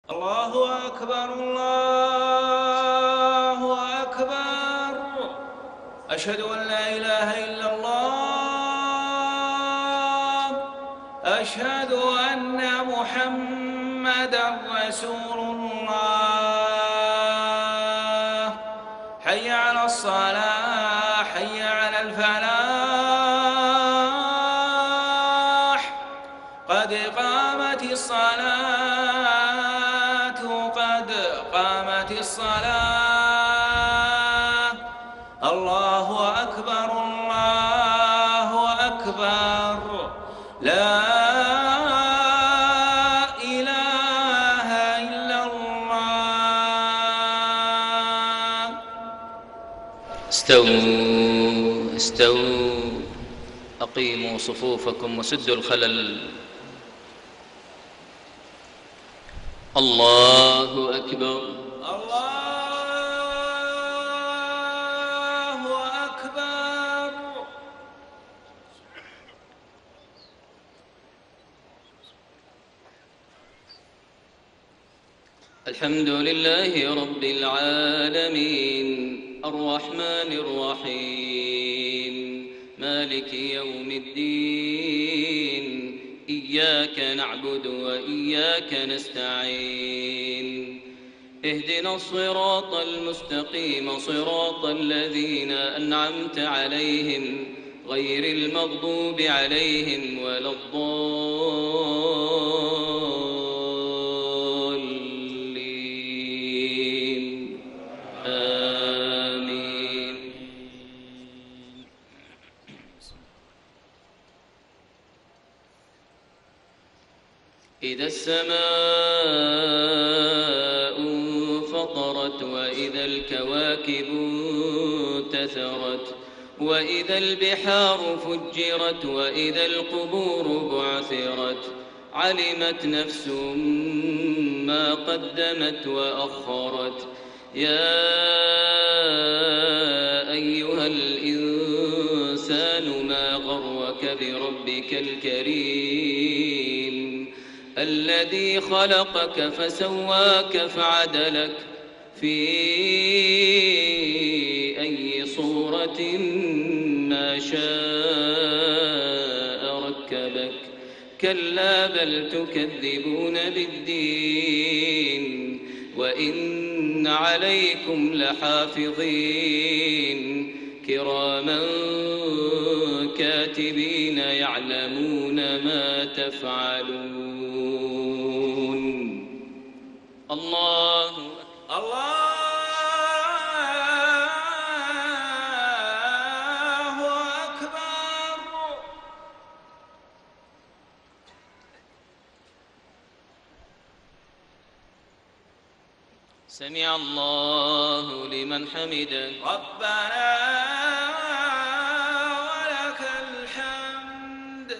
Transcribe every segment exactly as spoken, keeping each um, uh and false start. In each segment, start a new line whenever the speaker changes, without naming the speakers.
الله أكبر الله أكبر. أشهد أن لا إله إلا الله. أشهد أن محمدًا رسول الله. حي على الصلاة، حي على الفلاح. قد قامت الصلاة، قد قامت الصلاة. الله أكبر الله أكبر. لا إله إلا الله.
استووا استووا أقيموا صفوفكم وسدوا الخلل. الله أكبر
الله أكبر.
الحمد لله رب العالمين الرحمن الرحيم مالك يوم الدين إياك نعبد وإياك نستعين اهدنا الصراط المستقيم صراط الذين أنعمت عليهم غير المغضوب عليهم ولا الضالين آمين. إذا السماء انفطرت وإذا الكواكب انتثرت وإذا البحار فجرت وإذا القبور بعثرت علمت نفس ما قدمت وأخرت. يا أيها الإنسان ما غرك بربك الكريم الذي خلقك فسواك فعدلك في أي صورة ما شاء ركبك. كلا بل تكذبون بالدين وإن عليكم لحافظين كراما كاتبين يعلمون ما تفعلون. الله
الله أكبر.
سمع الله لمن حمده.
ربنا ولك الحمد.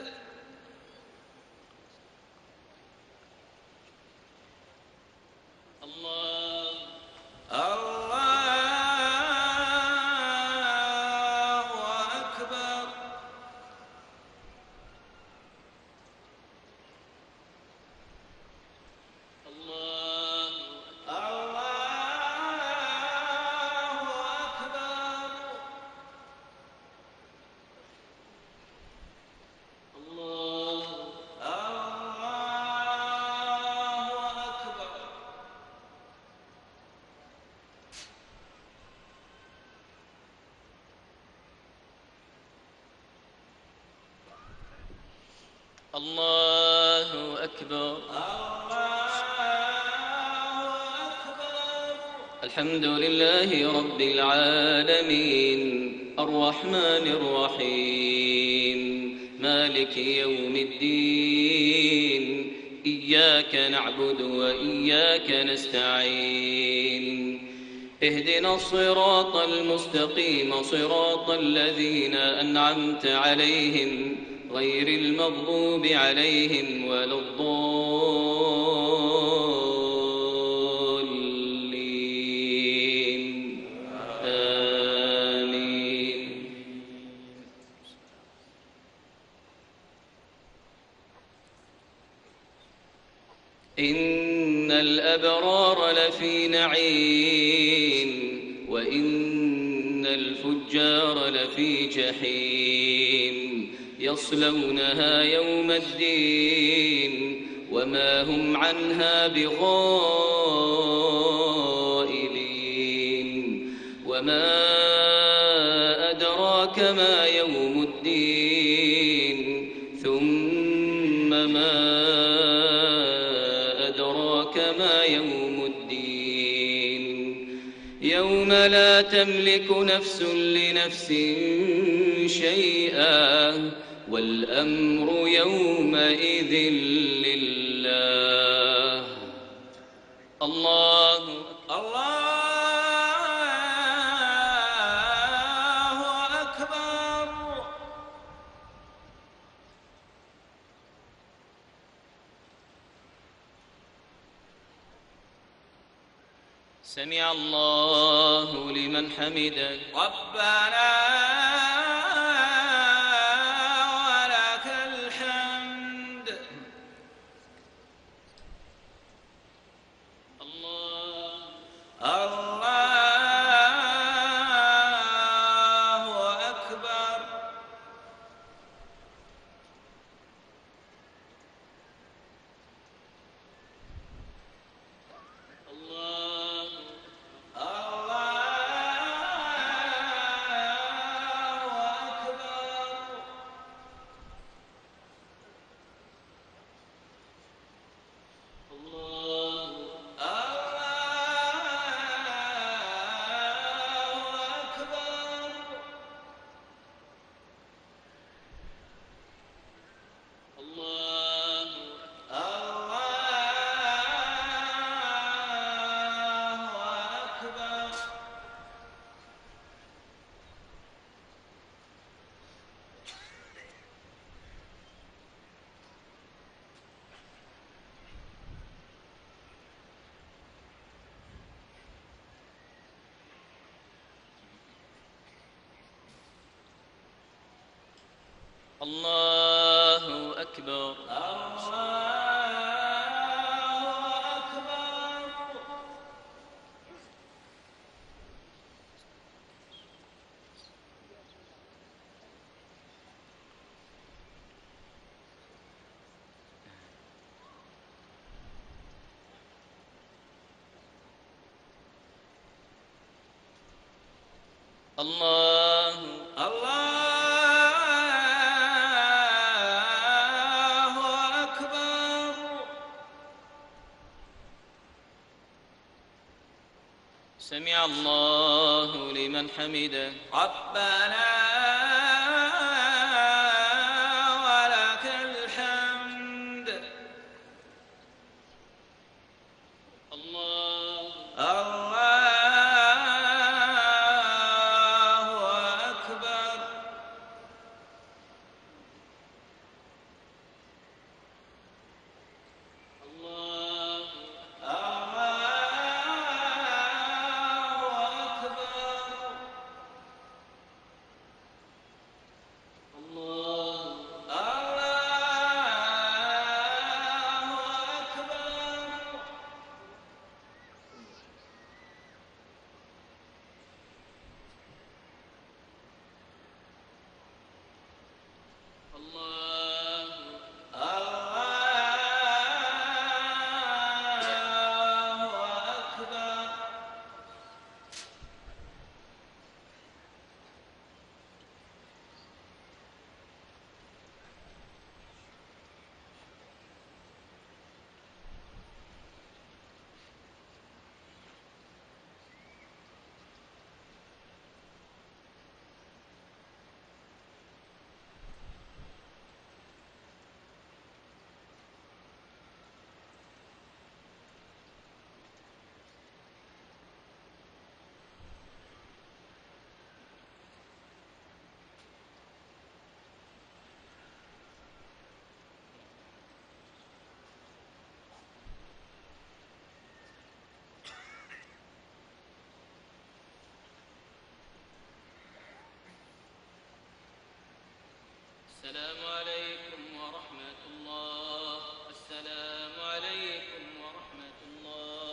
الله
الله أكبر.
الله
الله أكبر.
الله
الله أكبر.
الله أكبر.
الله أكبر.
الحمد لله رب العالمين الرحمن الرحيم مالك يوم الدين إياك نعبد وإياك نستعين اهدنا الصراط المستقيم صراط الذين أنعمت عليهم غير المغضوب عليهم ولا الضالين آمين. إن الأبرار لفي نعيم وإن الفجار لفي جحيم يصلونها يوم الدين وما هم عنها بغائبين وما أدراك ما يوم الدين ثم ما أدراك ما يوم الدين يوم لا تملك نفس لنفس شيئا والأمر يومئذ لله. الله
الله أكبر.
سمع الله لمن حمده
ربنا ولك الحمد.
الله
الله أكبر.
الله الله أكبر. الله
الله أكبر.
سمع الله لمن حمده
ربنا ولك الحمد.
الله
الله أكبر.
الله السلام عليكم ورحمة الله. السلام عليكم ورحمة الله.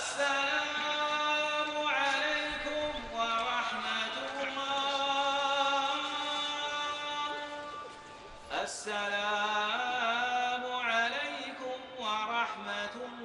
السلام عليكم ورحمة الله. السلام عليكم ورحمة الله.